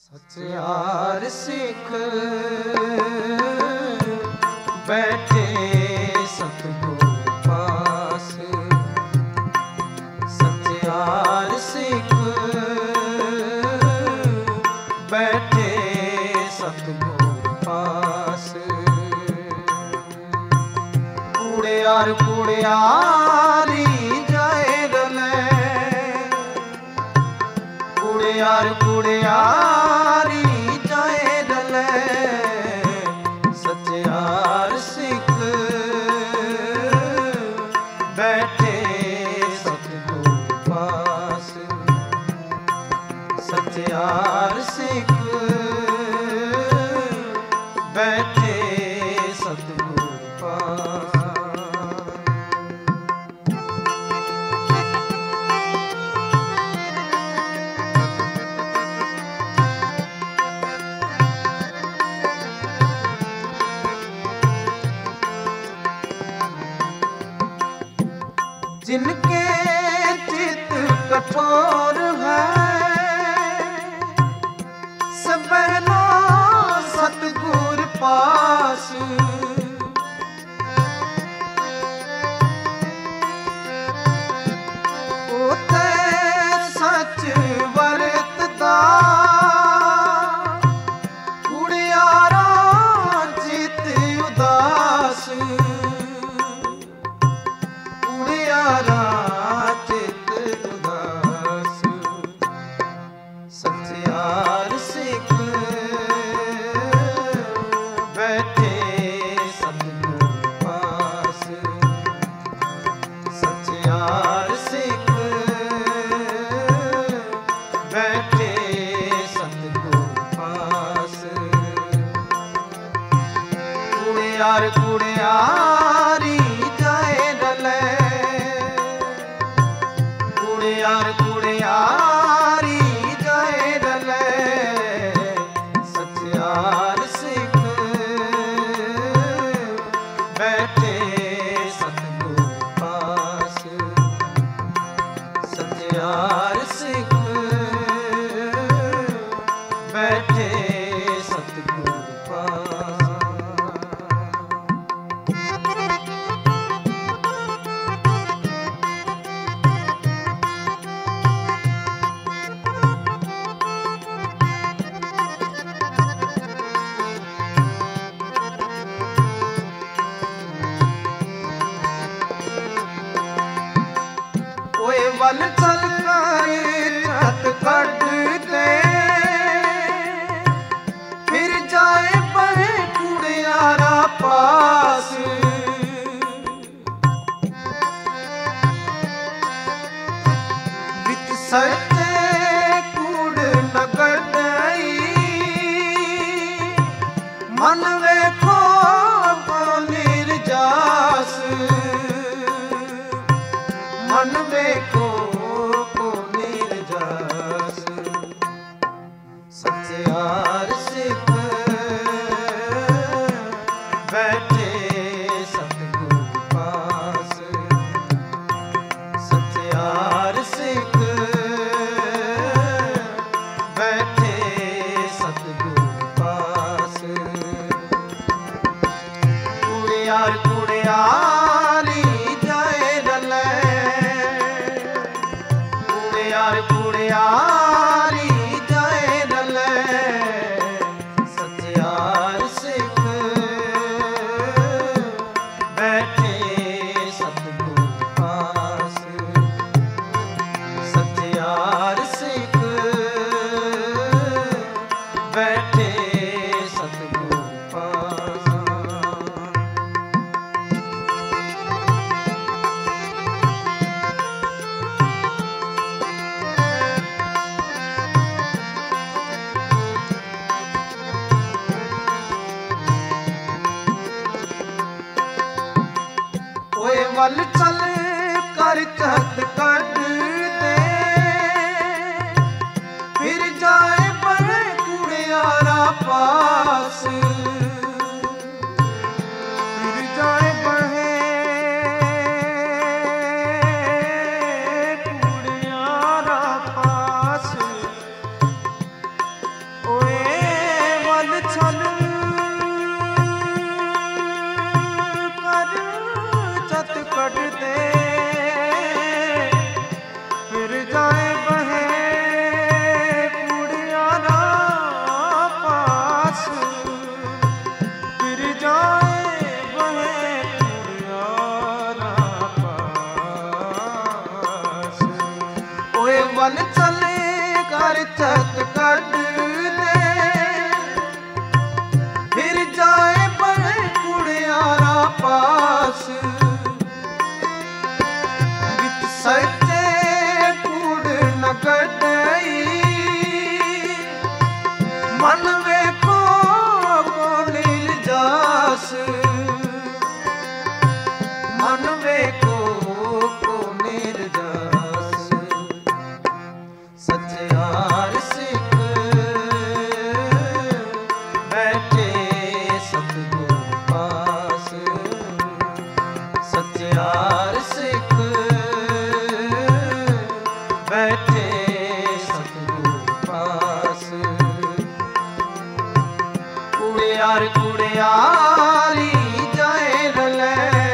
सत्यार सिख बैठे सतगुरु पास। सत्यार सिख बैठे सतगुरु पास। कुड़ियार कुड़ियारी जाए रले, कुड़ियार कुड़ियारी जाए रले। सत्यार सिख बैठे सतगुरु पास। सत्यार सिख बैठे सतगुरु पास। जिनके चित कठोर है, सबहनो सतगुर पास। ओते सच वरतदा कुड़ियारा चित उदास। कुड़ियारा चित उदास। सत्यार सिख बैठे सतगुरु पास। सत्यार सिख बैठे सतगुरु पास। कुड़ियार कुड़ियारी जाए रले, कुड़ियार कुड़ियारी जाए रले। सत्यार सिख बैठे सतगुरु पास। सत्यार सिख बैठे सतगुरु पास। वल चल छत कट दे, फिर जाए बहे कुड़ियारा पास। विच सचे कूड़ नगर दई, मन वेखो को निर्जास। मन वेखो को निर्जास। सत्यार सिख बैठे सतगुरु पास। सत्यार सिख बैठे सतगुरु पास। कुड़ियार कुड़ियारी जाए रले, कुड़ियार कुड़ियारी जाए रले। सत्यार सिख बैठे सतगुरु पास। सत्यार सिख बैठे सतगुरु पास। वल चल कर छत कट दे, फिर जाए बहे कुड़ियारा पास। फिर जाए बहे कुड़ियारा पास। चहत कट दे फिर जाए बड़े कुड़ियारा पास विच सच्चे कूड़ न कटई मन वेखो को नील जास मन वेखो को नील जास सच्चार सिख बैठे सतगुरु पास सच्चार सिख बैठे सतगुरु पास कुड़ियार कुड़ियारी जाए रले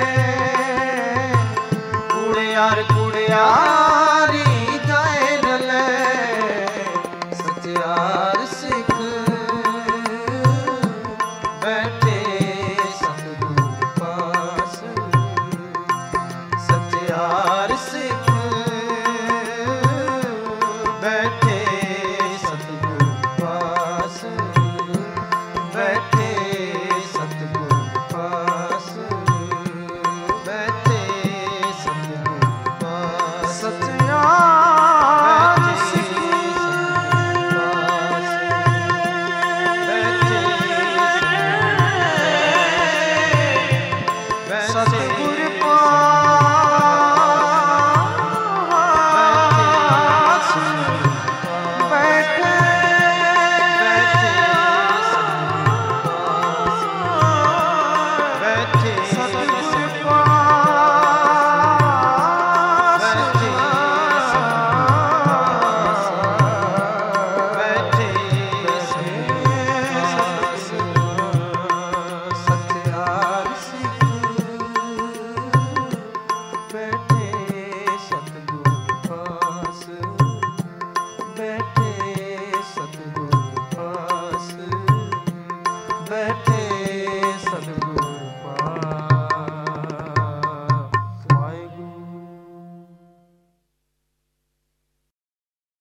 कुड़ियार कुड़ियारी जाए रले सच्चार सिख बैठे सतगुरु पास सच्चार सिख बैठे सतगुरु पास बैठे सतगुरु पास बैठे सतगुरु पास सच्चार सिख बैठे सतगुरु पास बैठे बैठे सतगुरु पास बैठे सच्चार सिख बैठे सतगुरु पास बैठे